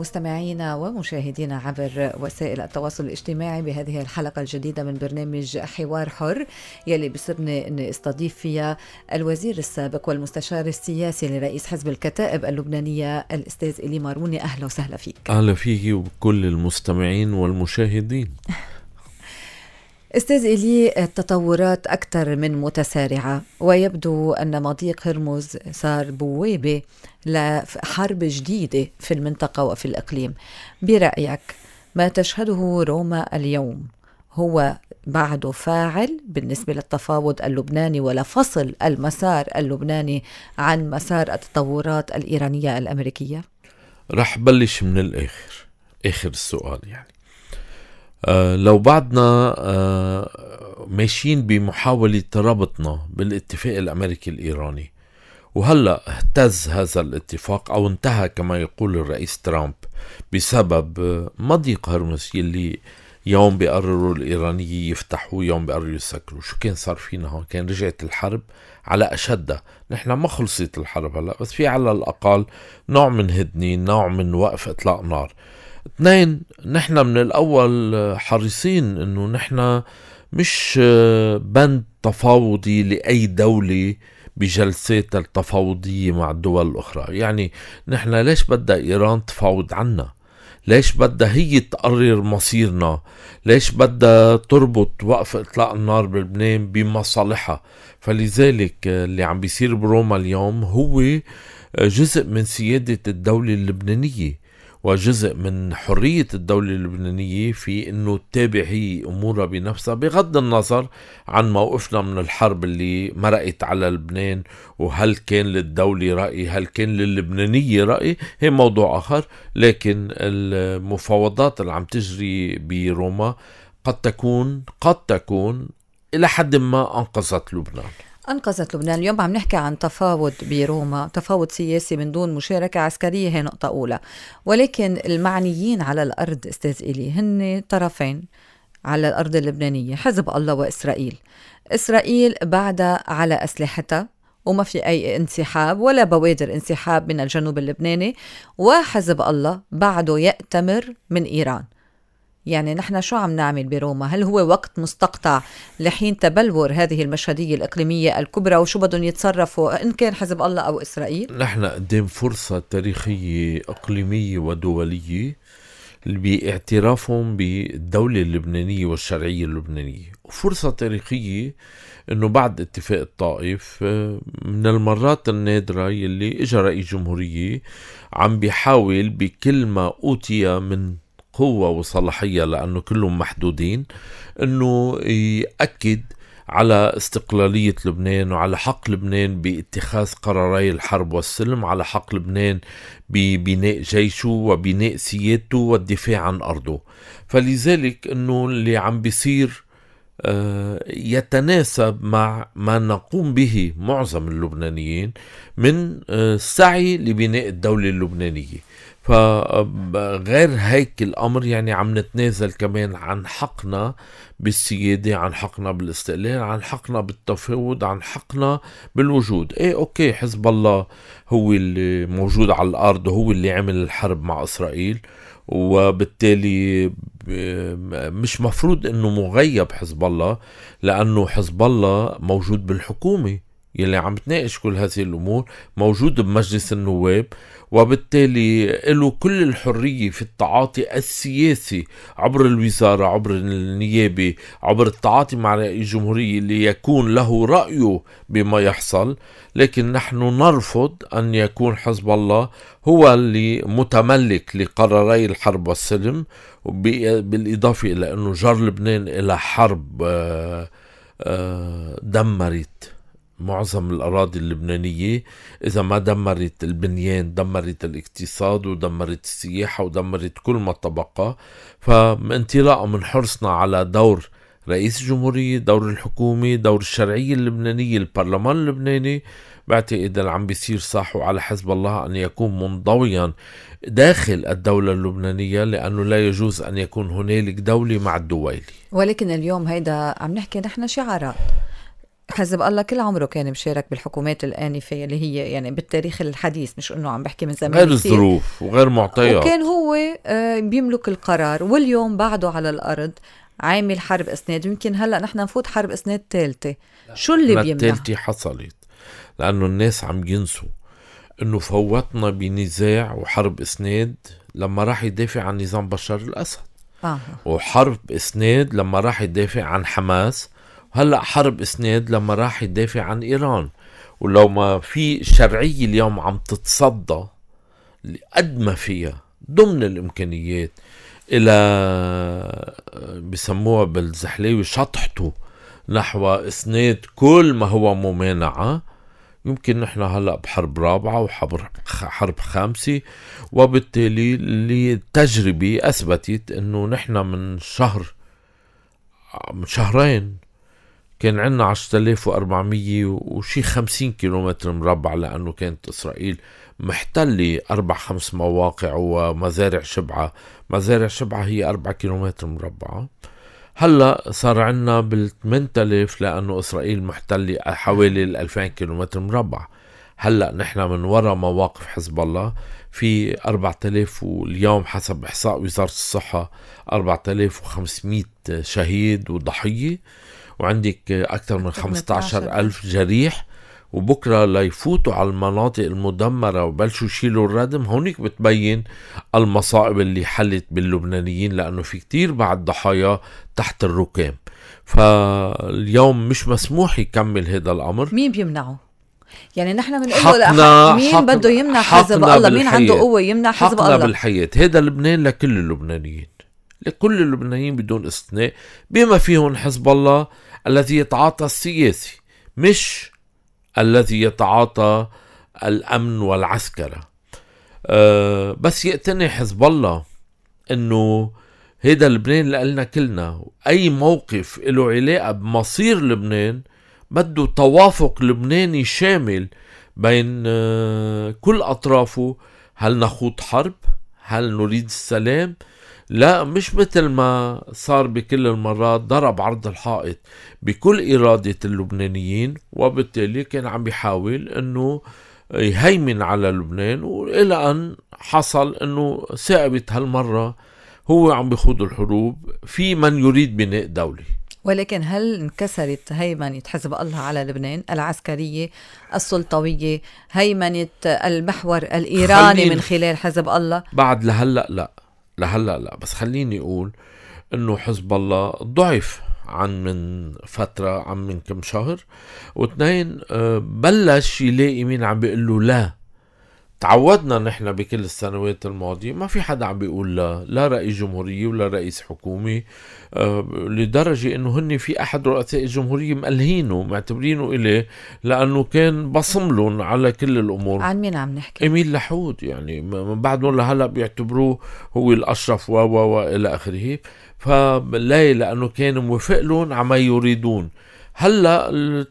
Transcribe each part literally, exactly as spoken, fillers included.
مستمعينا ومشاهدينا عبر وسائل التواصل الاجتماعي بهذه الحلقة الجديدة من برنامج حوار حر يلي بصرني أن استضيف فيها الوزير السابق والمستشار السياسي لرئيس حزب الكتائب اللبنانية الأستاذ إيلي ماروني. أهلا وسهلا فيك. أهلا فيك وبكل المستمعين والمشاهدين. أستاذ إيلي، التطورات أكثر من متسارعة ويبدو أن مضيق هرمز صار بوابة لحرب جديدة في المنطقة وفي الإقليم. برأيك ما تشهده روما اليوم هو بعده فاعل بالنسبة للتفاوض اللبناني ولا فصل المسار اللبناني عن مسار التطورات الإيرانية الأمريكية؟ رح بلش من الآخر، آخر السؤال. يعني آه لو بعدنا آه ماشيين بمحاولة ربطنا بالاتفاق الأمريكي الإيراني، وهلأ اهتز هذا الاتفاق أو انتهى كما يقول الرئيس ترامب بسبب مضيق هرمز يلي يوم بيقرروا الإيرانيين يفتحوا يوم بيقرروا يسكروا. شو كان صار فينا هون؟ كان رجعت الحرب على أشدها. نحن ما خلصت الحرب هلأ، بس في على الأقل نوع من هدنين، نوع من وقف إطلاق نار. اثنين، نحن من الأول حريصين إنه نحن مش بند تفاوضي لأي دولة بجلسات التفاوضية مع الدول الأخرى. يعني نحن ليش بدها إيران تفاوض عنا؟ ليش بدها هي تقرر مصيرنا؟ ليش بدها تربط وقف إطلاق النار بلبنان بمصالحها؟ فلذلك اللي عم بيصير بروما اليوم هو جزء من سيادة الدولة اللبنانية وجزء من حرية الدولة اللبنانية في انه تتابع هي امورها بنفسها بغض النظر عن موقفنا من الحرب اللي مرقت على لبنان، وهل كان للدولة رأي، هل كان للبنانية رأي، هي موضوع آخر. لكن المفاوضات اللي عم تجري بروما قد تكون قد تكون إلى حد ما أنقذت لبنان. أنقذت لبنان. اليوم عم نحكي عن تفاوض بروما، تفاوض سياسي من دون مشاركة عسكرية، هي نقطة أولى. ولكن المعنيين على الأرض أستاذ إيلي هن طرفين على الأرض اللبنانية، حزب الله وإسرائيل. إسرائيل بعدها على أسلحتها وما في أي انسحاب ولا بوادر انسحاب من الجنوب اللبناني، وحزب الله بعده يأتمر من إيران. يعني نحن شو عم نعمل بروما؟ هل هو وقت مستقطع لحين تبلور هذه المشهدية الإقليمية الكبرى، وشو بدهم يتصرفوا إن كان حزب الله أو إسرائيل؟ نحن قدام فرصة تاريخية إقليمية ودولية باعترافهم بالدولة اللبنانية والشرعية اللبنانية، وفرصة تاريخية إنه بعد اتفاق الطائف من المرات النادرة يلي إجا رئيس جمهورية عم بيحاول بكل ما أوتي من قوة وصلاحية، لأنه كلهم محدودين، أنه يأكد على استقلالية لبنان وعلى حق لبنان باتخاذ قراري الحرب والسلم، على حق لبنان ببناء جيشه وبناء سيادته والدفاع عن أرضه. فلذلك أنه اللي عم بيصير يتناسب مع ما نقوم به معظم اللبنانيين من السعي لبناء الدولة اللبنانية. فغير هيك الأمر يعني عم نتنازل كمان عن حقنا بالسيادة، عن حقنا بالاستقلال، عن حقنا بالتفاوض، عن حقنا بالوجود. ايه اوكي، حزب الله هو اللي موجود على الأرض وهو اللي عمل الحرب مع إسرائيل، وبالتالي مش مفروض انه مغيب حزب الله، لأنه حزب الله موجود بالحكومة يلي عم تناقش كل هذه الأمور، موجود بمجلس النواب، وبالتالي له كل الحرية في التعاطي السياسي عبر الوزارة، عبر النيابة، عبر التعاطي مع رئيس الجمهورية ليكون له رأيه بما يحصل. لكن نحن نرفض أن يكون حزب الله هو اللي متملك لقراري الحرب والسلم، بالإضافة إلى أنه جر لبنان إلى حرب دمرت معظم الأراضي اللبنانية. إذا ما دمرت البنيان دمرت الاقتصاد ودمرت السياحة ودمرت كل ما تبقى. فانطلاقا من حرصنا على دور رئيس الجمهورية، دور الحكومة، دور الشرعية اللبنانية، البرلمان اللبناني، بعتقد اللي عم بيصير صح على حزب الله أن يكون منضويا داخل الدولة اللبنانية، لأنه لا يجوز أن يكون هنالك دولة مع الدويلة. ولكن اليوم هيدا عم نحكي نحن شعارات، حزب الله كل عمره كان مشارك بالحكومات الآنفة اللي هي يعني بالتاريخ الحديث، مش انه عم بحكي من زمان غير الظروف وغير معطيات، وكان هو بيملك القرار، واليوم بعده على الأرض عامل حرب إسناد. يمكن هلأ نحن نفوت حرب إسناد ثالثة. شو اللي بيمنع؟ الثالثة حصلت لأنه الناس عم ينسوا انه فوتنا بنزاع وحرب إسناد لما راح يدافع عن نظام بشار الأسد، آه. وحرب إسناد لما راح يدافع عن حماس، وهلأ حرب إسناد لما راح يدافع عن إيران. ولو ما في شرعية اليوم عم تتصدى قد ما فيها ضمن الإمكانيات إلى بسموها بالزحليوي شطحته نحو إسناد كل ما هو ممانعة، يمكن نحن هلأ بحرب رابعة وحرب حرب خامسة. وبالتالي التجربة أثبتت أنه نحن من شهر من شهرين كان عنا عشرة آلاف وأربعمية وشي خمسين كيلومتر مربع، لأنه كانت إسرائيل محتلة أربع خمس مواقع ومزارع شبعة. مزارع شبعة هي أربعة كيلومتر مربع. هلأ صار عنا بالثمان آلاف لأنه إسرائيل محتلة حوالي الألفين كيلومتر مربع. هلأ نحن من وراء مواقف حزب الله في أربعة آلاف، واليوم حسب إحصاء وزارة الصحة أربعة آلاف وخمسمية شهيد وضحية، وعندك أكثر من خمسة عشر ألف جريح. وبكرة ليفوتوا على المناطق المدمرة وبلشوا يشيلوا الردم، هونيك بتبين المصائب اللي حلت باللبنانيين، لأنه في كتير بعد ضحايا تحت الركام. فاليوم مش مسموح يكمل هذا الأمر. مين بيمنعه؟ يعني نحن بنقول له مين حقنا بده يمنع حزب الله؟ مين عنده قوة يمنع حزب الله؟ حقنا بالحياة. هذا لبنان لكل اللبنانيين، لكل اللبنانيين بدون استثناء، بما فيهم حزب الله الذي يتعاطى السياسي مش الذي يتعاطى الأمن والعسكرة. أه بس يقتنع حزب الله انه هيدا لبنان لقلنا كلنا، اي موقف له علاقة بمصير لبنان بده توافق لبناني شامل بين أه كل اطرافه. هل نخوض حرب؟ هل نريد السلام؟ لا، مش مثل ما صار بكل المرات ضرب عرض الحائط بكل إرادة اللبنانيين، وبالتالي كان عم بيحاول أنه يهيمن على لبنان، وإلى أن حصل أنه ثابت هالمرة هو عم بيخوض الحروب في من يريد بناء دولة. ولكن هل انكسرت هيمنة حزب الله على لبنان العسكرية السلطوية، هيمنة المحور الإيراني من خلال حزب الله؟ بعد لهلأ لا، لهلا لا. بس خليني اقول انه حزب الله ضعف عن من فترة، عن من كم شهر. واثنين بلش يلاقي مين عم بيقول له لا. تعودنا نحن بكل السنوات الماضية ما في حدا عم بيقول لا، لا رئيس جمهورية ولا رئيس حكومي، لدرجة انه هن في احد رؤساء الجمهورية مقلهينه معتبرينه إليه لانه كان بصملون على كل الامور. عن مين عم نحكي؟ إميل لحود، يعني من بعد ولا هلا بيعتبروه هو الاشرف و و والى اخره. فلا، لانه كان موافق لهم عما يريدون. هلا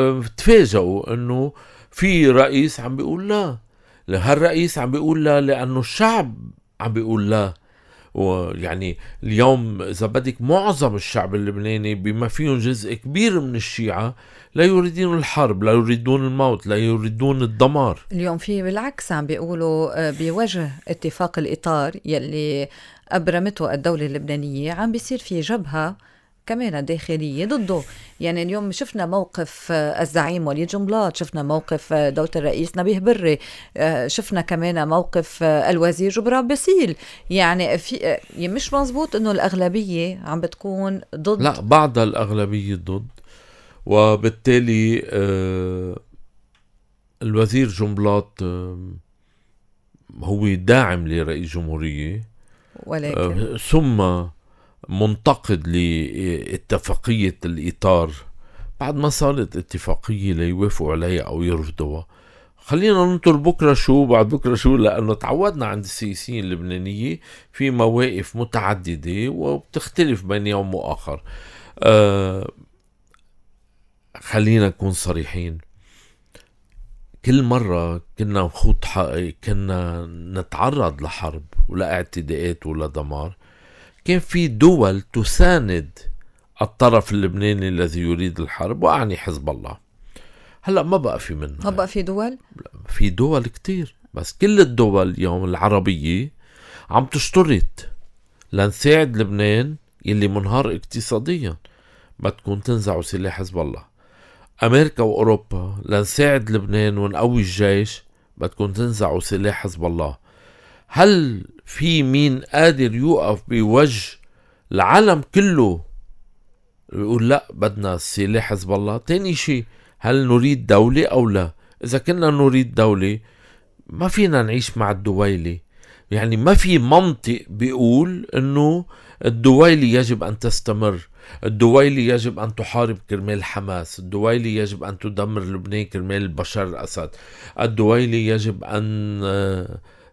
تفاجئوا انه في رئيس عم بيقول لا. هالرئيس عم بيقول لا لأنه الشعب عم بيقول لا. ويعني اليوم إذا بدك معظم الشعب اللبناني بما فيهم جزء كبير من الشيعة لا يريدون الحرب، لا يريدون الموت، لا يريدون الدمار. اليوم في بالعكس عم بيقولوا بوجه اتفاق الإطار يلي أبرمته الدولة اللبنانية عم بيصير في جبهة كمان داخلية ضده. يعني اليوم شفنا موقف الزعيم وليد جنبلاط، شفنا موقف دولة الرئيس نبيه بري، شفنا كمان موقف الوزير جبران باسيل. يعني في مش مزبوط انه الأغلبية عم بتكون ضد، لا، بعض الأغلبية ضد. وبالتالي الوزير جنبلاط هو داعم لرئيس جمهورية، ولكن ثم منتقد لاتفاقية الإطار بعد ما صارت اتفاقية ليوافقوا عليها أو يرفضوها. خلينا ننطر بكرة شو بعد بكرة شو، لأنه تعودنا عند السياسيين اللبنانية في مواقف متعددة وبتختلف بين يوم وآخر. آه خلينا نكون صريحين، كل مرة كنا نخوض كنا نتعرض لحرب ولا اعتداءات ولا دمار، كان في دول تساند الطرف اللبناني الذي يريد الحرب، وأعني حزب الله. هلأ ما بقى في منها، ما بقى في دول، في دول كتير، بس كل الدول اليوم العربية عم تشترط لنساعد لبنان يلي منهار اقتصاديا بدكم تنزعوا سلاح حزب الله. أمريكا وأوروبا لنساعد لبنان ونقوي الجيش بدكم تنزعوا سلاح حزب الله. هل في مين قادر يوقف بوجه العالم كله يقول لا بدنا سلاح حزب الله؟ تاني شيء، هل نريد دولة أو لا؟ إذا كنا نريد دولة ما فينا نعيش مع الدويلة. يعني ما في منطق بيقول إنه الدويلة يجب أن تستمر، الدويلة يجب أن تحارب كرمال حماس، الدويلة يجب أن تدمر لبنان كرمال بشار الأسد، الدويلة يجب أن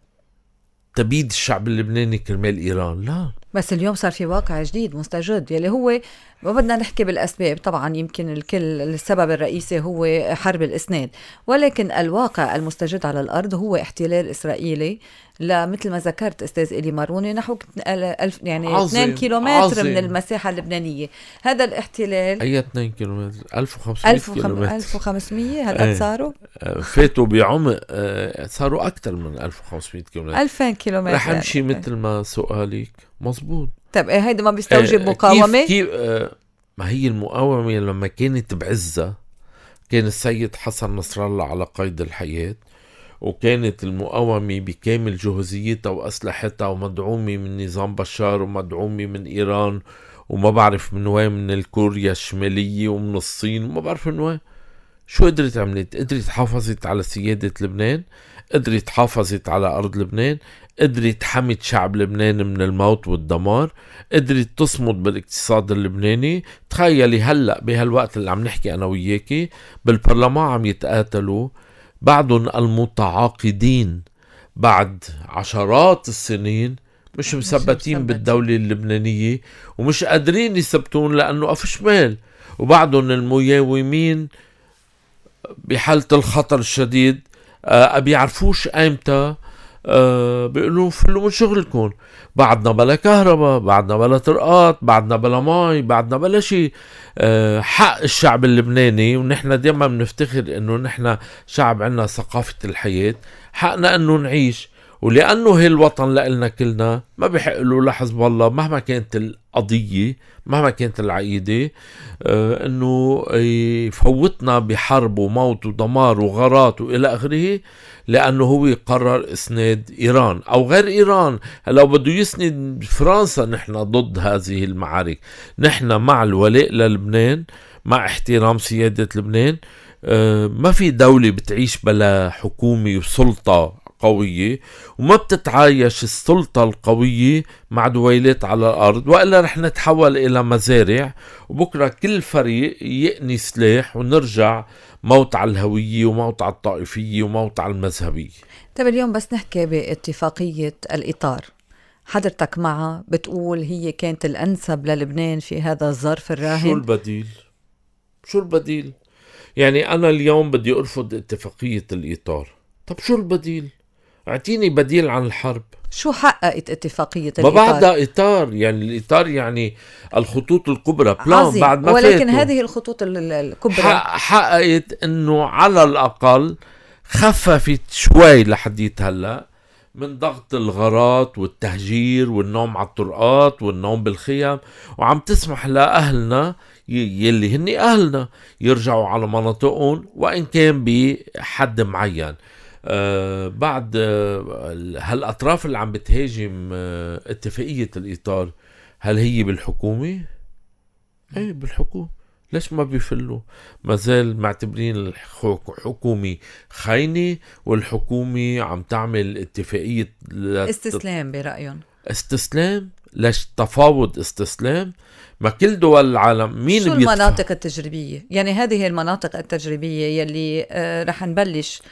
تبيد الشعب اللبناني كرمال إيران. لا، بس اليوم صار في واقع جديد مستجد يلي هو ما بدنا نحكي بالأسباب، طبعا يمكن الكل السبب الرئيسي هو حرب الإسناد، ولكن الواقع المستجد على الأرض هو احتلال إسرائيلي لمثل ما ذكرت أستاذ إلي ماروني نحو ألف يعني اثنين كيلومتر عظيم. من المساحة اللبنانية. هذا الاحتلال أي اثنين كيلومتر ألف وخمسمية كيلومتر ألف وخمسمية هلأ صاروا فاتوا بعمق صاروا أكثر من ألف وخمسمية كيلومتر، ألفين كيلومتر. رح نمشي مثل ما سؤالك مظبوط. طب إيه هيدا ما بيستوجب مقاومة؟ كيف, كيف آه ما هي المقاومة لما كانت بعزة كان السيد حسن نصر الله على قيد الحياة، وكانت المقاومة بكامل جهوزيتها وأسلحتها ومدعومة من نظام بشار ومدعومة من إيران وما بعرف من وين، من الكوريا الشمالية ومن الصين وما بعرف من وين. شو قدرت عملت؟ قدرت حافظت على سيادة لبنان، قدرت حافظت على أرض لبنان، قدرت حمت شعب لبنان من الموت والدمار، قدرت تصمد بالاقتصاد اللبناني. تخيلي هلأ بهالوقت اللي عم نحكي أنا وياكي بالبرلمان عم يتقاتلوا بعضهم المتعاقدين بعد عشرات السنين مش مثبتين بالدولة اللبنانية ومش قادرين يثبتون لأنه أفشمال، وبعضهم المياومين بحالة الخطر الشديد أه بيعرفوش أيمتى أه بيقولوا فلوا من شغلكم، بعدنا بلا كهرباء، بعدنا بلا طرقات، بعدنا بلا ماي، بعدنا بلا شيء. أه حق الشعب اللبناني، ونحن دائما بنفتخر انه نحن شعب عنا ثقافة الحياة، حقنا انه نعيش، ولأنه هي الوطن لإلنا كلنا ما بيحق له لحزب الله مهما كانت القضية مهما كانت العقيدة آه انه يفوتنا بحرب وموت ودمار وغارات والى اخره، لانه هو قرر اسناد ايران او غير ايران. لو بده يسند فرنسا نحن ضد هذه المعارك، نحن مع الولاء للبنان، مع احترام سيادة لبنان. آه ما في دولة بتعيش بلا حكومة وسلطة قوية، وما بتتعايش السلطة القوية مع دويلات على الأرض، وإلا رح نتحول إلى مزارع، وبكرة كل فريق يقني سلاح ونرجع موت على الهوية وموت على الطائفية وموت على المذهبية. طيب اليوم بس نحكي باتفاقية الإطار، حضرتك معها بتقول هي كانت الأنسب للبنان في هذا الظرف الراهن. شو البديل؟ شو البديل؟ يعني أنا اليوم بدي أرفض اتفاقية الإطار، طب شو البديل؟ اعطيني بديل عن الحرب. شو حققت اتفاقية الإطار؟ ما بعدها إطار، يعني الإطار يعني الخطوط الكبرى بلان بعد ما ولكن فاتوا. هذه الخطوط الكبرى حققت انه على الأقل خففت شوي لحديت هلأ من ضغط الغارات والتهجير والنوم على الطرقات والنوم بالخيام، وعم تسمح لأهلنا يلي هني أهلنا يرجعوا على مناطقهم وإن كان بحد معين. آه بعد آه هالأطراف اللي عم بتهاجم آه اتفاقية الإطار، هل هي بالحكومة؟ ايه بالحكومة. ليش ما بيفلوا؟ ما زال معتبرين الحكومة خاينة، والحكومة عم تعمل اتفاقية لت... استسلام برأيهم. استسلام؟ ليش تفاوض استسلام؟ ما كل دول العالم مين شو بيدفع؟ المناطق التجريبية؟ يعني هذه المناطق التجريبية يلي آه رح نبلش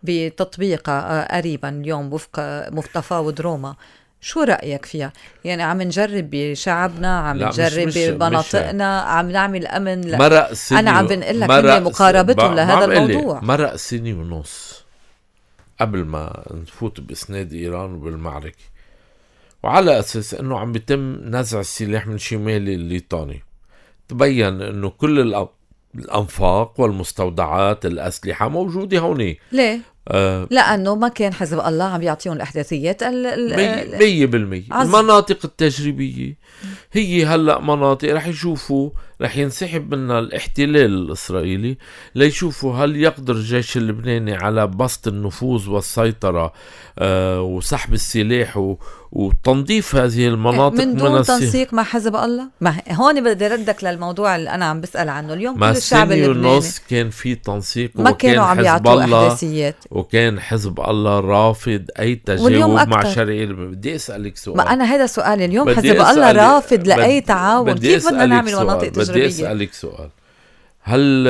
بتطبيقها قريبا اليوم وفق متفاوض روما، شو رأيك فيها؟ يعني عم نجرب بشعبنا، عم نجرب بمناطقنا، عم نعمل أمن ل... أنا عم بنقول لك إني مقاربتهم لهذا الموضوع. مرق سنة ونص قبل ما نفوت بإسناد إيران وبالمعركة، وعلى أساس إنه عم بيتم نزع السلاح من شمال الليطاني. تبين انه كل الانفاق والمستودعات الاسلحه موجوده هون. ليه؟ آه لأنه ما كان حزب الله عم يعطيهم الإحداثيات مية بالمية. المناطق التجريبية هي هلأ مناطق رح يشوفوا رح ينسحب منها الاحتلال الإسرائيلي ليشوفوا هل يقدر الجيش اللبناني على بسط النفوذ والسيطرة آه وسحب السلاح و وتنظيف هذه المناطق من دون من تنسيق مع حزب الله. ما هون بدي ردك للموضوع اللي أنا عم بسأل عنه اليوم. كل الشعب اللبناني ونص كان في تنسيق ما كانوا عم يعطوا إحداثيات، وكان حزب الله رافض أي تجاوب مع شرعي. بدي أسألك سؤال. ما أنا هذا سؤالي اليوم. حزب الله رافض لأي تعاون، كيف بدنا نعمل مناطق تجريبية؟ بدي أسألك سؤال. هل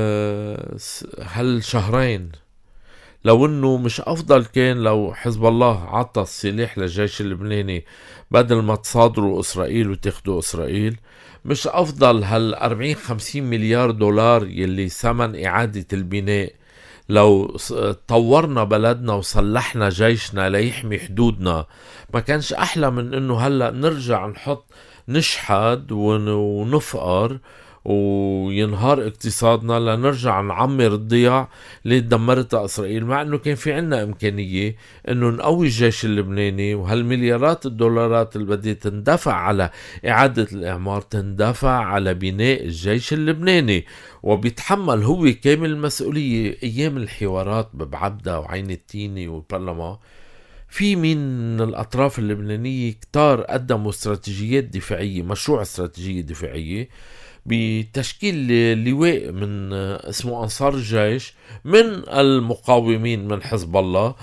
هل شهرين لو انه مش افضل كان لو حزب الله عطى السلاح للجيش اللبناني بدل ما تصادروا اسرائيل وتاخدوا اسرائيل؟ مش افضل هال أربعين خمسين مليار دولار يلي ثمن اعادة البناء لو طورنا بلدنا وصلحنا جيشنا ليحمي حدودنا؟ ما كانش احلى من انه هلأ نرجع نحط نشحد ونفقر وينهار اقتصادنا لنرجع نعمر الضياع اللي دمرتها إسرائيل، مع أنه كان في عنا إمكانية أنه نقوي الجيش اللبناني وهالمليارات الدولارات اللي بدها تندفع على إعادة الإعمار تندفع على بناء الجيش اللبناني، وبيتحمل هو كامل المسؤولية. أيام الحوارات ببعبدة وعين التيني والبرلمان في من الأطراف اللبنانية كتار قدموا استراتيجيات دفاعية، مشروع استراتيجية دفاعية بتشكيل لواء من اسمه أنصار الجيش من المقاومين من حزب الله،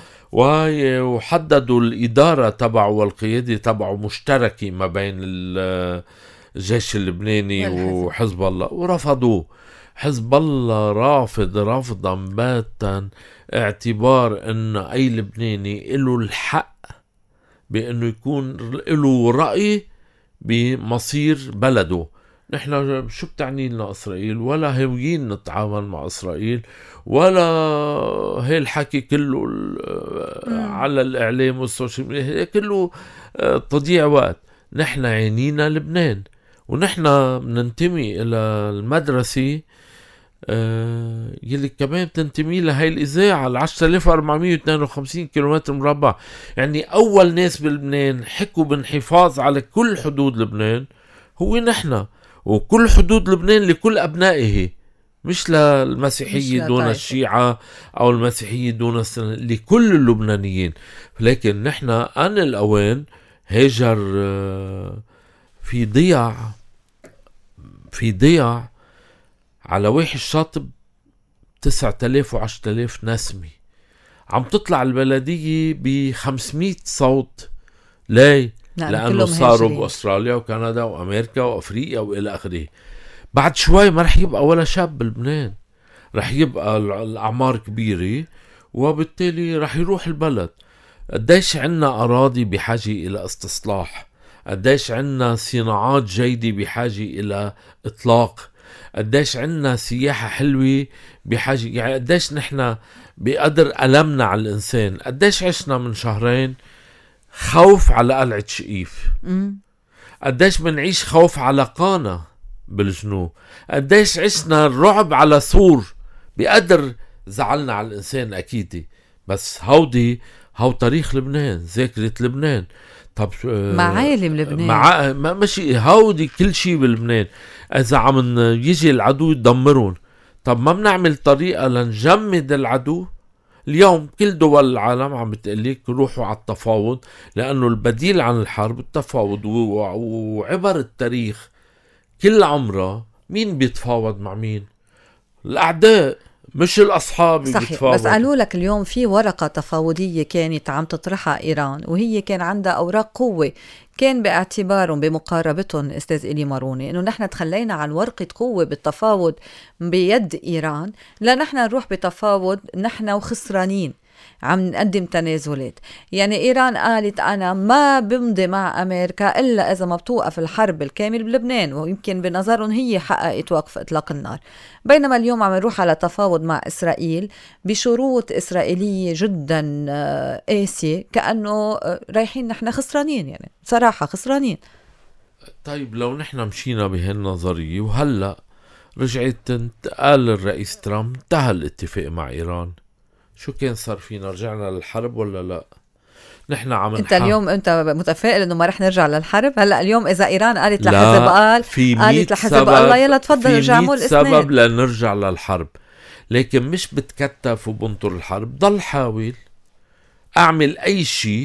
وحددوا الإدارة تبعه والقيادة تبعه مشتركة ما بين الجيش اللبناني وحزب الله، ورفضوه. حزب الله رافض رفضا باتا اعتبار ان اي لبناني له الحق بانه يكون له رأي بمصير بلده. نحن شو بتعني لنا إسرائيل؟ ولا هويين نتعامل مع إسرائيل، ولا هي الحكي كله على الإعلام والسوشيال ميديا كله تضييع وقت. نحن عينينا لبنان، ونحن بننتمي إلى المدرسة يلي كمان بتنتمي لهي الإذاعة العشرة آلاف وأربعمية واثنين وخمسين كيلومتر مربع. يعني أول ناس بلبنان حكوا بالحفاظ على كل حدود لبنان هو نحن، وكل حدود لبنان لكل أبنائه، مش للمسيحية دون الشيعة أو المسيحية دون السنة، لكل اللبنانيين. لكن نحن أن الأوان هاجر في ضياع في ضياع على واحد شاطب تسعة آلاف وعشرة آلاف نسمة عم تطلع البلدية بخمسمية صوت. ليه؟ لأنه صاروا بأستراليا وكندا وأمريكا وأفريقيا وإلى آخره. بعد شوي ما رح يبقى ولا شاب بلبنان، رح يبقى الأعمار كبيرة، وبالتالي رح يروح البلد. قديش عنا أراضي بحاجة إلى استصلاح، قديش عنا صناعات جيدة بحاجة إلى إطلاق، قديش عنا سياحة حلوة بحاجة، يعني قديش نحن بقدر ألمنا على الإنسان. قديش عشنا من شهرين خوف على قلعة شقيف، قديش بنعيش خوف على قانا بالجنوب، قديش عشنا الرعب على سور بقدر زعلنا على الإنسان أكيد. بس هودي هو تاريخ لبنان، ذاكرة لبنان. طب معالم لبنان، مع ما ماشي هودي كل شيء بلبنان. إذا عم يجي العدو يدمرون، طب ما بنعمل طريقة لنجمد العدو؟ اليوم كل دول العالم عم بتقليك روحوا على التفاوض، لأنه البديل عن الحرب التفاوض. وعبر التاريخ كل عمره مين بيتفاوض مع مين؟ الأعداء مش الأصحاب. صحيح، بس قالوا لك اليوم في ورقة تفاوضية كانت عم تطرحها إيران، وهي كان عندها أوراق قوة، كان باعتبارهم بمقاربتهم أستاذ إلي ماروني إنه نحن تخلينا عن ورقة قوة بالتفاوض بيد إيران لنحن نروح بتفاوض نحن وخسرانين عم نقدم تنازلات. يعني إيران قالت أنا ما بمضي مع أمريكا إلا إذا ما بتوقف الحرب الكامل بلبنان، ويمكن بنظرهم هي حققت وقف إطلاق النار. بينما اليوم عم نروح على تفاوض مع إسرائيل بشروط إسرائيلية جدا قاسية، كأنه رايحين نحن خسرانين، يعني صراحة خسرانين. طيب لو نحن مشينا بهالنظرية وهلأ رجعت قال الرئيس ترامب انتهى الاتفاق مع إيران، شو كان صار فينا؟ رجعنا للحرب ولا لا؟ نحن عم انت اليوم انت متفائل انه ما رح نرجع للحرب؟ هلا اليوم اذا ايران قالت لحزب قال قالت لحزب الله يلا تفضل رجعوا الاسناد، في سبب لنرجع للحرب، لكن مش بتكتف وبنطر الحرب. ضل حاول اعمل اي شيء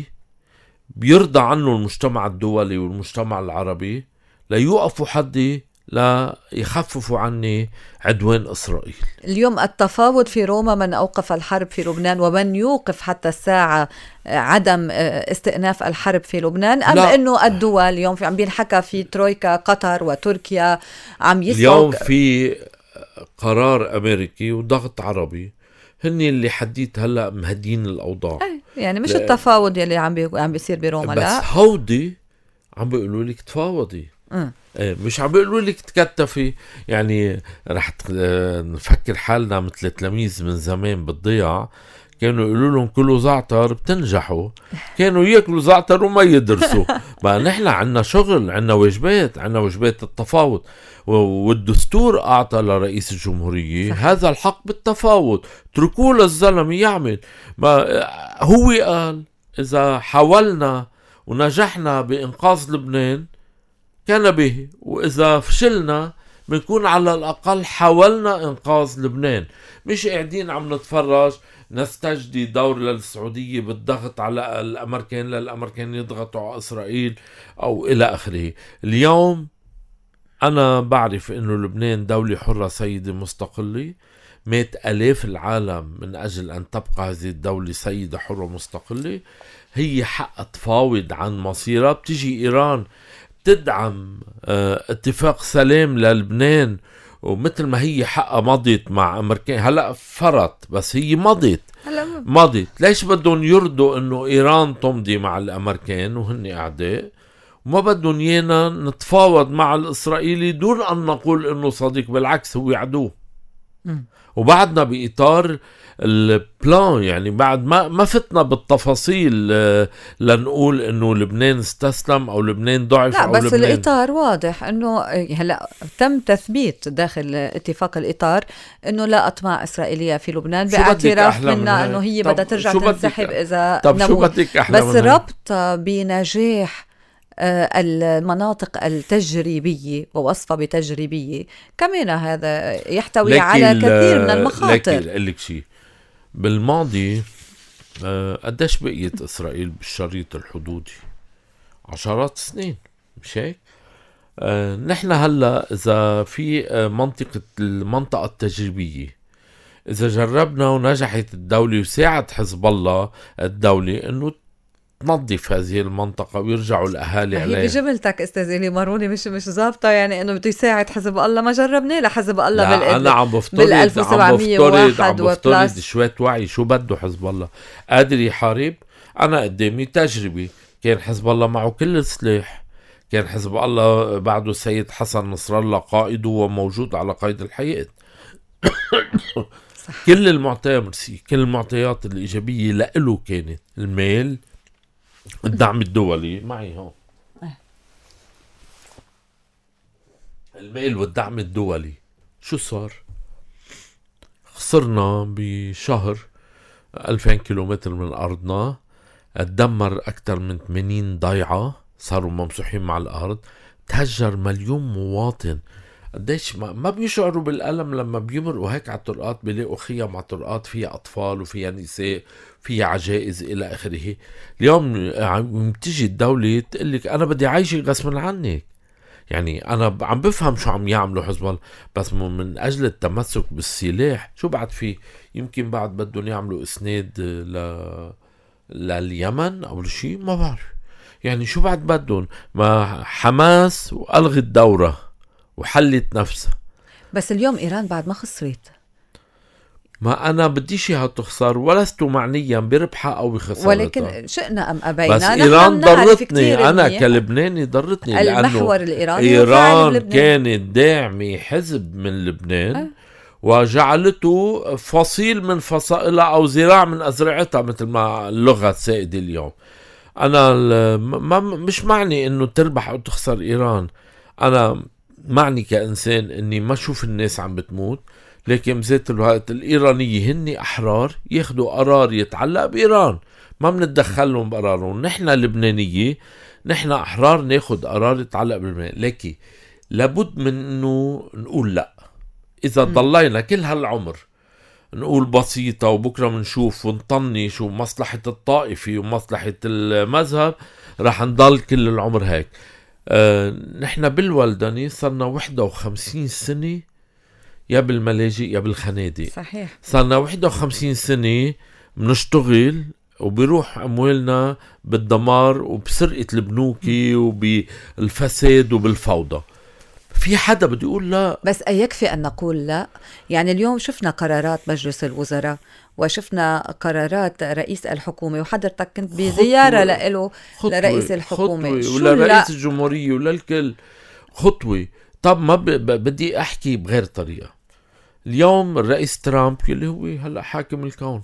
بيرضى عنه المجتمع الدولي والمجتمع العربي ليوقفوا حدي لا يخففوا عني عدوان إسرائيل. اليوم التفاوض في روما من أوقف الحرب في لبنان ومن يوقف حتى الساعة عدم استئناف الحرب في لبنان، أم لا. أنه الدول اليوم في عم بينحكى في ترويكا قطر وتركيا عم يسعوا اليوم في قرار أمريكي وضغط عربي هن اللي حديت هلأ مهدين الأوضاع. يعني مش لا. التفاوض يلي عم بي... عم بيصير بروما، بس لا، هودي عم بيقولوا لك تفاوضي، م. مش عم بيقولوا لك تكتفي. يعني رح نفكر حالنا مثل تلاميذ من زمان بالضياع كانوا يقولوا لهم كلوا زعتر بتنجحوا، كانوا ياكلوا زعتر وما يدرسوا. بقى نحن عنا شغل، عنا واجبات، عنا واجبات التفاوض، والدستور أعطى لرئيس الجمهورية صح. هذا الحق بالتفاوض، تركوا للزلمة يعمل ما هو قال. إذا حاولنا ونجحنا بإنقاذ لبنان كان به، وإذا فشلنا بنكون على الأقل حاولنا إنقاذ لبنان، مش قاعدين عم نتفرج نستجدي دور للسعودية بالضغط على الأمريكان للأمريكان يضغطوا على إسرائيل أو إلى آخره. اليوم أنا بعرف إنه لبنان دولة حرة سيدة مستقلة، مئة ألاف العالم من أجل أن تبقى هذه الدولة سيدة حرة مستقلة، هي حق تفاوض عن مصيرها. بتجي إيران تدعم اه اتفاق سلام للبنان، ومثل ما هي حقها مضيت مع أمريكان، هلأ فرط بس هي مضيت مضيت ليش بدهم يرضوا إنه إيران تمضي مع الأمريكان وهن أعداء، وما بدهم يانا نتفاوض مع الإسرائيلي دون أن نقول إنه صديق، بالعكس هو عدو. وبعدنا بإطار البلان، يعني بعد ما ما فتنا بالتفاصيل لنقول انه لبنان استسلم او لبنان ضعف. لا أو بس لبنان الإطار واضح انه هلا تم تثبيت داخل اتفاق الإطار انه لا أطماع إسرائيلية في لبنان، باعتراف منا انه هي بدها ترجع تنسحب اذا نموت. بس ربط بنجاح المناطق التجريبية ووصفة بتجريبية كمان هذا يحتوي على كثير من المخاطر. لكن أقول لك شيء، بالماضي قديش بقيت إسرائيل بالشريط الحدودي؟ عشرات سنين، مش هيك؟ آه نحن هلا إذا في منطقة المنطقة التجريبية، إذا جربنا ونجحت الدولة وساعد حزب الله الدولة إنه تنظف هذه المنطقة ويرجعوا الأهالي عليها. هي بجملتك أستاذ إلي ماروني مش مش ظابطة، يعني إنه بده يساعد حزب الله، ما جربناه لحزب الله بال أنا عم بفترض ألف وسبعمية وواحد وبلس شوية وعي. شو بده حزب الله؟ قادر يحارب؟ أنا قدامي تجربة، كان حزب الله معه كل السلاح، كان حزب الله بعده السيد حسن نصر الله قائده وموجود على قيد الحياة. كل المعطيات مرسي، كل المعطيات الإيجابية لإله كانت المال، الدعم الدولي معي هون، المال والدعم الدولي. شو صار؟ خسرنا بشهر ألفين كيلومتر من أرضنا، اتدمر أكثر من ثمانين ضيعة صاروا ممسوحين مع الأرض، تهجر مليون مواطن. قديش ما, ما بيشعروا بالألم لما بيمرقوا هيك على الطرقات بيلاقوا خيام على الطرقات فيها أطفال وفيها نساء فيها عجائز إلى آخره. اليوم عم تيجي الدولة تقلك أنا بدي عايشك غصبا عنك. يعني أنا عم بفهم شو عم يعملوا حزب الله، بس من أجل التمسك بالسلاح شو بعد فيه؟ يمكن بعد بدهم يعملوا إسناد ل... لليمن أو شيء، ما بعرف. يعني شو بعد بدهم؟ ما حماس وألغي الدورة وحلت نفسها. بس اليوم إيران بعد ما خسرت. ما أنا بديش إياها تخسر، ولست معنيا بربحها أو بخسارتها، ولكن شئنا أم أبينا بس إيران ضرتني أنا كلبناني، ضرتني المحور الإيراني. إيران كانت داعمة حزب من لبنان أه؟ وجعلته فصيل من فصائلها أو ذراع من أزرعتها مثل ما اللغة السائدة اليوم. أنا ما مش معني إنه تربح أو تخسر إيران. أنا معني كإنسان إني ما شوف الناس عم بتموت، لكن بذات الوقت الإيرانية هني أحرار ياخدوا قرار يتعلق بإيران، ما بنتدخلهم بقرارهم. نحن اللبنانية نحن أحرار ناخد قرار يتعلق بلبنان، لكن لابد من إنه نقول لأ. إذا م. ضلينا كل هالعمر نقول بسيطة وبكرة منشوف ونطنش ومصلحة الطائفة ومصلحة المذهب، رح نضل كل العمر هيك. أه نحن بالولدني صرنا واحدة وخمسين سنة يا بالملاجئ يا بالخنادق. صحيح. صرنا واحدة وخمسين سنة بنشتغل وبيروح أموالنا بالدمار وبسرقة البنوك وبالفساد وبالفوضى. في حدا بده يقول لا؟ بس أيكفي أن نقول لا؟ يعني اليوم شفنا قرارات مجلس الوزراء وشفنا قرارات رئيس الحكومة، وحضرتك كنت بزيارة له لرئيس الحكومة ولا رئيس الجمهورية ولا الكل خطوة. طب ما ب... ب... بدي أحكي بغير طريقة. اليوم الرئيس ترامب اللي هو هلأ حاكم الكون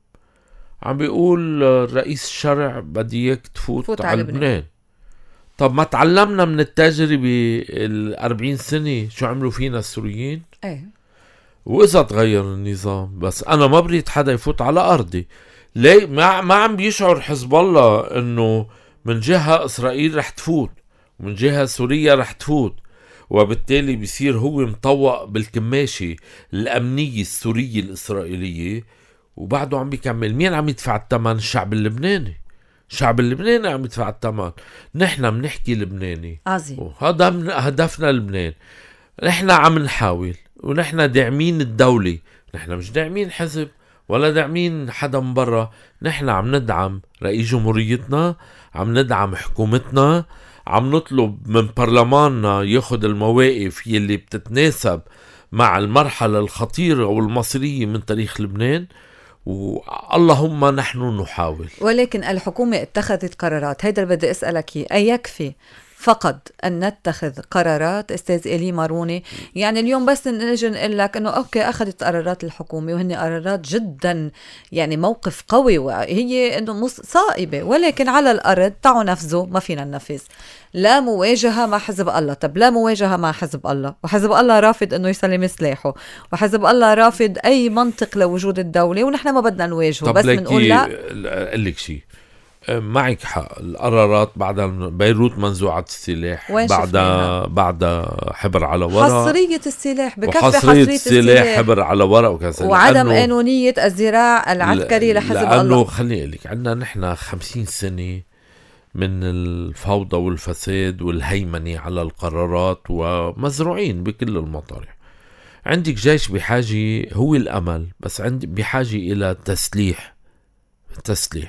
عم بيقول رئيس الشرع بدي اياك تفوت, تفوت على لبنان. طب ما تعلمنا من التجربة الأربعين سنة شو عملوا فينا السوريين؟ ايه. وإذا تغير النظام، بس أنا ما بريد حدا يفوت على أرضي. ليه ما, ما عم بيشعر حزب الله إنه من جهة إسرائيل رح تفوت ومن جهة سوريا رح تفوت، وبالتالي بيصير هو مطوق بالكماشة الأمنية السورية الإسرائيلية، وبعده عم بيكمل. مين عم يدفع الثمن؟ الشعب اللبناني. الشعب اللبناني عم يدفع الثمن. نحن بنحكي لبناني عظيم، هذا من هدفنا لبنان. نحن عم نحاول ونحن داعمين الدولة، نحن مش داعمين حزب ولا داعمين حدا من برا. نحن عم ندعم رئيس جمهوريتنا، عم ندعم حكومتنا، عم نطلب من برلماننا ياخد المواقف يلي بتتناسب مع المرحلة الخطيرة والمصيرية من تاريخ لبنان، واللهم نحن نحاول. ولكن الحكومة اتخذت قرارات. هيدا اللي بدي أسألك، أي يكفي فقط أن نتخذ قرارات أستاذ إلي ماروني؟ يعني اليوم بس نجي نقول لك أنه أوكي أخذت قرارات الحكومة وهن قرارات جدا يعني موقف قوي، وهي أنه صائبة، ولكن على الأرض تعوا نفذوا ما فينا ننفذ. لا مواجهة مع حزب الله. طب لا مواجهة مع حزب الله، وحزب الله رافض أنه يسلم سلاحه، وحزب الله رافض أي منطق لوجود الدولة، ونحن ما بدنا نواجهه. بس بنقول لا. أقول لك شيء، معك حق. القرارات بعد بيروت منزوعة السلاح، بعد بعد حبر على ورق، حصرية السلاح بكفي، حصرية السلاح حبر على ورق وكذا، وعدم قانونية الزراع العسكري لحزب لأنه الله. خليني أقول لك، عندنا نحن خمسين سنة من الفوضى والفساد والهيمنة على القرارات ومزروعين بكل المطارح. عندك جيش بحاجة، هو الأمل، بس عندي بحاجة إلى تسليح تسليح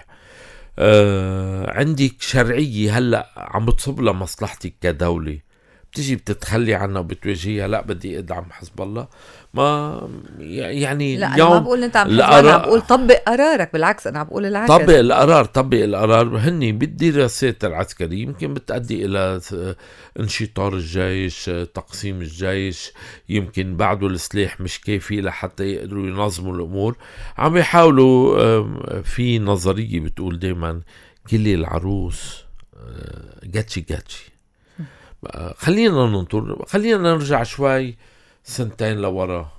آه عندك شرعية هلأ عم بتصب لها مصلحتك كدولة، بتجي بتتخلي عنها وبتواجهها. لا بدي ادعم حزب الله، ما يعني لا أنا ما بقول انت عم الأرا... انا عم بقول طبق قرارك. بالعكس انا عم بقول العكس. طبق القرار طبق القرار هني بالدراسات العسكرية يمكن بتؤدي الى انشطار الجيش، تقسيم الجيش، يمكن بعده السلاح مش كافي لحتى يقدروا ينظموا الامور. عم يحاولوا. في نظرية بتقول دايما كل العروس جاتشي جاتشي. خلينا ننطر، خلينا نرجع شوي سنتين لورا.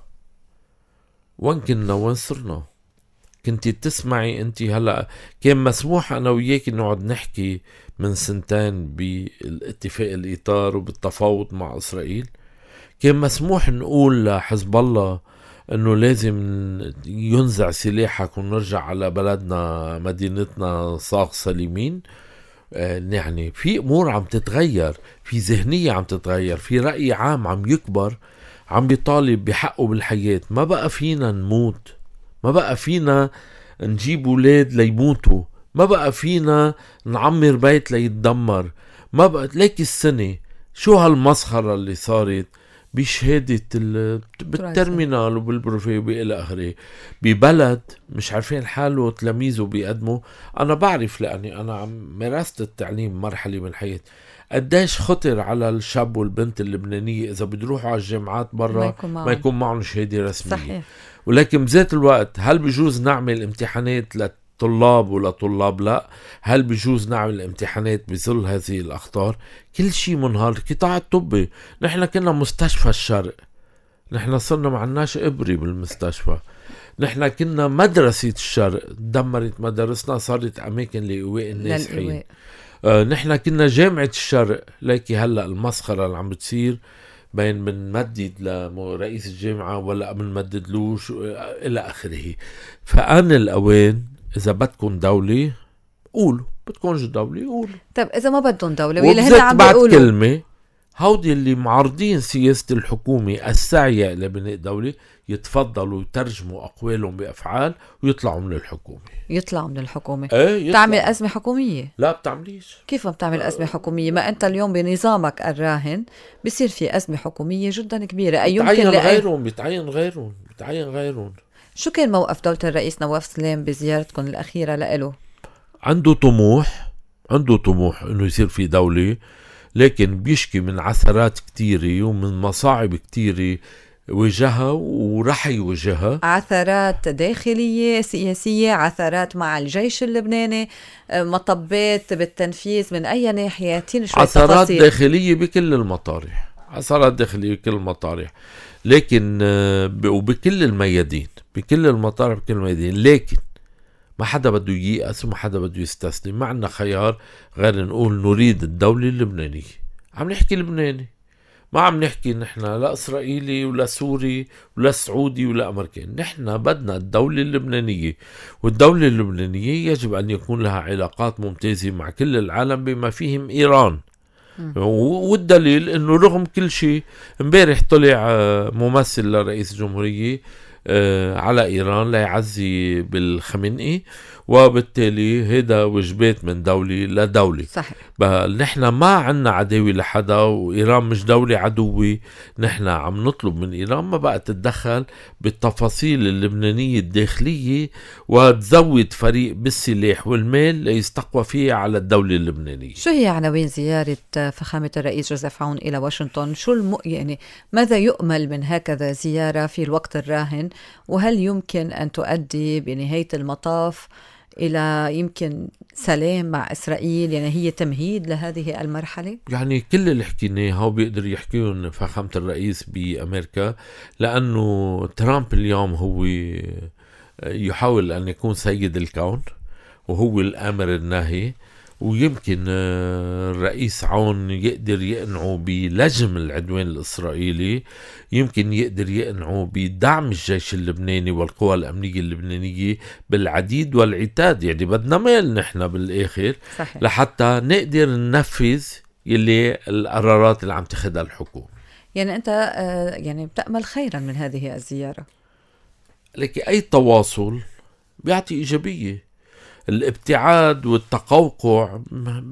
وين كنا وين صرنا؟ كنتي تسمعي انت هلأ كان مسموح انا وياك نقعد نحكي من سنتين بالاتفاق الاطار وبالتفاوض مع اسرائيل؟ كان مسموح نقول لحزب الله انه لازم ينزع سلاحك ونرجع على بلدنا مدينتنا صاغ سليمين؟ يعني في امور عم تتغير، في ذهنية عم تتغير، في رأي عام عم يكبر، عم بيطالب بحقه بالحياة. ما بقى فينا نموت، ما بقى فينا نجيب اولاد ليموتوا، ما بقى فينا نعمر بيت ليتدمر. ما بقى ليك السنة شو هالمسخرة اللي صارت بشهادة بالترمينال وبالبروفي وبإلى آخره ببلد مش عارفين حاله تلاميذه بيقدموا. أنا بعرف لأني أنا عم مارست التعليم مرحلة من حياتي قديش خطر على الشاب والبنت اللبنانية إذا بيروحوا على الجامعات برا ما يكون معهم شهادة رسمية. صحيح. ولكن بذات الوقت هل بجوز نعمل امتحانات طلاب ولا طلاب لا، هل بيجوز نعمل امتحانات بظل هذه الأخطار؟ كل شيء منهار. القطاع الطبي، نحن كنا مستشفى الشرق، نحن صرنا معناش إبري بالمستشفى. نحن كنا مدرسة الشرق، دمرت مدارسنا، صارت أماكن لإيواء النازحين. آه نحن كنا جامعة الشرق، لكي هلأ المسخرة اللي عم بتصير بين بنمدد لرئيس الجامعة ولا بنمددلوش إلى آخره. فآن الأوان إذا بدكم دولة قولوا، بدكمش دولة قولوا. طب إذا ما بدهم دولة ويلي هن عم بيقولوا بعد كلمة، هودي اللي معارضين سياسة الحكومة السعية لبناء دولة يتفضلوا يترجموا أقوالهم بأفعال ويطلعوا من الحكومة. يطلعوا من الحكومة ايه تعمل أزمة حكومية. لا بتعمليش. كيف ما بتعمل أزمة حكومية؟ ما أنت اليوم بنظامك الراهن بيصير في أزمة حكومية جدا كبيرة. أي يمكن بتعين غيرهم بتعين غيرهم بتعين غيرهم. شو كان موقف دولة الرئيس نواف سلام بزيارتكم الأخيرة لإله؟ عنده طموح عنده طموح إنه يصير في دولة، لكن بيشكي من عثرات كتيرة ومن مصاعب كتيرة وجهها ورح يواجهها. عثرات داخلية سياسية، عثرات مع الجيش اللبناني، مطبات بالتنفيذ من أي ناحية؟ عثرات تفاصيل. داخلية بكل المطارح، عثرات داخلية بكل المطارح، لكن وبكل الميادين، بكل المطارح بكل الميادين، لكن ما حدا بده ييأس وما حدا بده يستسلم. ما عنا خيار غير نقول نريد الدولة اللبنانية. عم نحكي لبناني، ما عم نحكي نحن لا إسرائيلي ولا سوري ولا سعودي ولا أمريكان. نحن بدنا الدولة اللبنانية، والدولة اللبنانية يجب أن يكون لها علاقات ممتازة مع كل العالم بما فيهم إيران. م. والدليل أنه رغم كل شيء امبارح طلع ممثل لرئيس الجمهورية على إيران ليعزي بالخمينئي، وبالتالي هيدا وجبات من دولة لدولة. صحيح. نحن ما عنا عداوة لحدا، وإيران مش دولة عدوة. نحن عم نطلب من إيران ما بقى تتدخل بالتفاصيل اللبنانية الداخلية وتزود فريق بالسلاح والمال ليستقوى فيه على الدولة اللبنانية. شو هي عناوين زيارة فخامة الرئيس جوزيف عون إلى واشنطن؟ شو الم... يعني ماذا يؤمل من هكذا زيارة في الوقت الراهن؟ وهل يمكن أن تؤدي بنهاية المطاف إلى يمكن سلام مع إسرائيل؟ يعني هي تمهيد لهذه المرحلة؟ يعني كل اللي حكيناه هو بيقدر يحكيون فخامة الرئيس بأمريكا، لأنه ترامب اليوم هو يحاول أن يكون سيد الكون وهو الآمر الناهي، ويمكن الرئيس عون يقدر يقنعه بلجم العدوان الإسرائيلي، يمكن يقدر يقنعه بدعم الجيش اللبناني والقوى الأمنية اللبنانية بالعديد والعتاد. يعني بدنا مال نحن بالآخر. صحيح. لحتى نقدر ننفذ يلي القرارات اللي عم تاخدها الحكومة. يعني أنت يعني بتأمل خيرا من هذه الزيارة؟ لكن أي تواصل بيعطي إيجابية. الابتعاد والتقوقع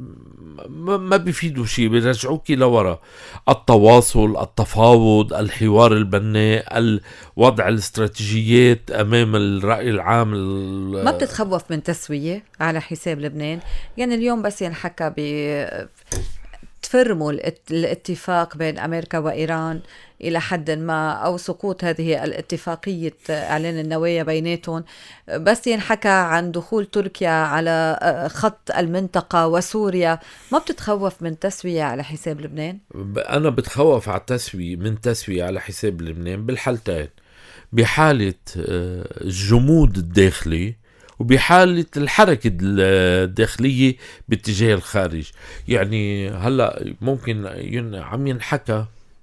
ما بيفيدوا شيء، بيرجعوك لورا. التواصل، التفاوض، الحوار البناء، الوضع الاستراتيجيات أمام الرأي العام. ما بتتخوف من تسوية على حساب لبنان؟ يعني اليوم بس ينحكى ب تفرموا الاتفاق بين أمريكا وإيران إلى حد ما، أو سقوط هذه الاتفاقية إعلان النوايا بيناتهم، بس ينحكى عن دخول تركيا على خط المنطقة وسوريا. ما بتتخوف من تسوية على حساب لبنان؟ أنا بتخوف على تسوية من تسوية على حساب لبنان بالحالتين، بحالة الجمود الداخلي وبحالة الحركة الداخلية باتجاه الخارج. يعني هلأ ممكن ين... عم ينحكى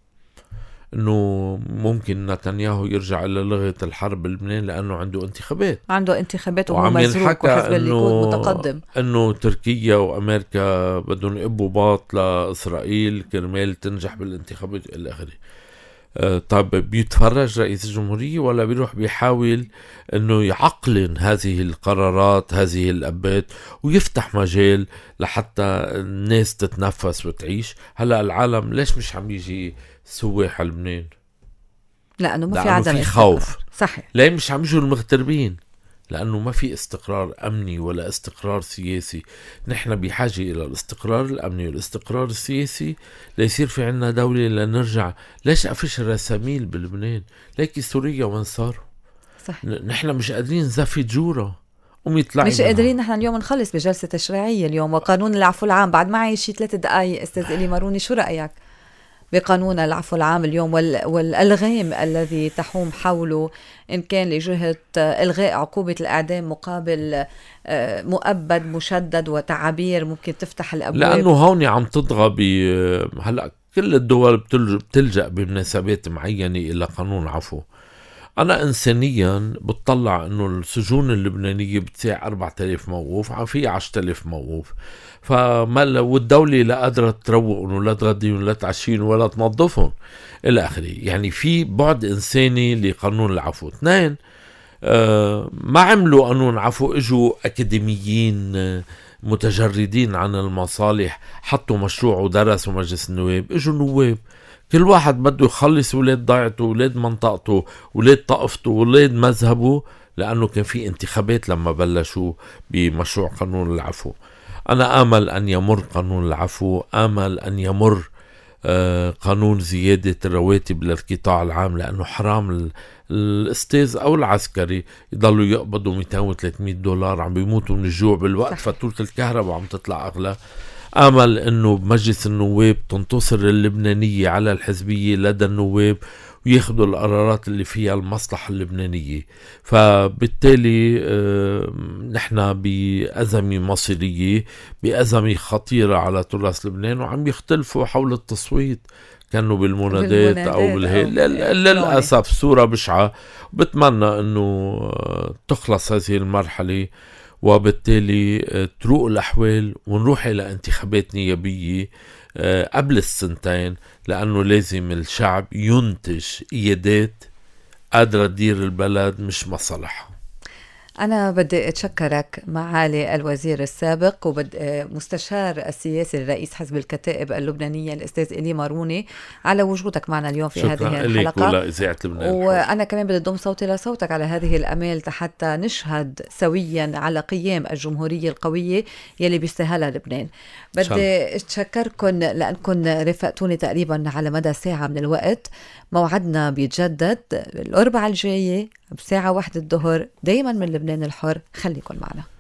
انه ممكن نتنياهو يرجع الى لغة الحرب بلبنان لانه عنده انتخابات عنده انتخابات وهو مزروق وحزب الليكود متقدم. انه تركيا وامريكا بدهم يقبوا باط لاسرائيل كرمال تنجح بالانتخابات الى اخره. آه طيب بيتفرج رئيس الجمهورية ولا بيروح بيحاول انه يعقلن هذه القرارات، هذه الابات، ويفتح مجال لحتى الناس تتنفس وتعيش؟ هلا العالم ليش مش عم يجي سواح لبنان؟ لانه ما في عدم في خوف. صحيح. ليه مش عم يجوا المغتربين؟ لأنه ما في استقرار أمني ولا استقرار سياسي. نحن بحاجة إلى الاستقرار الأمني والاستقرار السياسي ليصير في عنا دولة لنرجع. ليش أفش الرساميل بلبنان؟ ليك سوريا وين صاروا؟ صح. نحن مش قادرين نزفي جورة. وميطلعي مش قادرين نحن اليوم نخلص بجلسة تشريعية اليوم. وقانون العفو العام بعد معي شي ثلاث دقايق أستاذ إلي ماروني، شو رأيك بقانون العفو العام اليوم والألغام الذي تحوم حوله، إن كان لجهة إلغاء عقوبة الإعدام مقابل مؤبد مشدد وتعابير ممكن تفتح الأبواب؟ لأنه هون عم تضغى ب هلأ كل الدول بتلجأ بمناسبات معينة إلى قانون عفو. أنا إنسانيا بتطلع إنه السجون اللبنانية بتساع أربعة آلاف موقوف، في عشرة آلاف موقوف، فما والدولة لا قادرة تروقهم ولا تغديهم ولا تعشين ولا تنظفهم إلى آخره. يعني في بعد إنساني لقانون العفو. اثنين، آه ما عملوا قانون عفو، اجوا أكاديميين آه متجردين عن المصالح، حطوا مشروع ودرسوا مجلس النواب، اجوا نواب كل واحد بده يخلص ولاد ضيعته ولاد منطقته ولاد طائفته ولاد مذهبه، لأنه كان في انتخابات لما بلشوا بمشروع قانون العفو. أنا آمل أن يمر قانون العفو، آمل أن يمر آه قانون زيادة الرواتب للقطاع العام، لأنه حرام الأستاذ أو العسكري يضلوا يقبضوا مئتين وثلاثمئة دولار، عم بيموتوا من الجوع بالوقت فاتورة الكهرباء عم تطلع أغلى. آمل أنه بمجلس النواب تنتصر اللبنانية على الحزبية لدى النواب وياخدوا القرارات اللي فيها المصلحة اللبنانية. فبالتالي آه نحن بأزمة مصيرية، بأزمة خطيرة على تراث لبنان، وعم يختلفوا حول التصويت، كانوا بالمنادات أو بالهي. للأسف صورة بشعة. بتمنى أنه تخلص هذه المرحلة وبالتالي تروق الأحوال ونروح إلى انتخابات نيابية قبل السنتين، لأنه لازم الشعب ينتج قيادات قادرة تدير البلد مش مصالحها. أنا بدي أتشكرك معالي الوزير السابق ومستشار السياسي لرئيس حزب الكتائب اللبنانية الأستاذ إلي ماروني على وجودك معنا اليوم في هذه الحلقة. وأنا كمان بدي أضم صوتي لصوتك على هذه الأمال حتى نشهد سويا على قيام الجمهورية القوية يلي بيستاهلها لبنان. بدي أتشكركم لأنكم رفقتوني تقريبا على مدى ساعة من الوقت. موعدنا بيتجدد الأربعاء الجاية بساعة واحدة الظهر، دايما من لبنان الحر. خليكن معنا.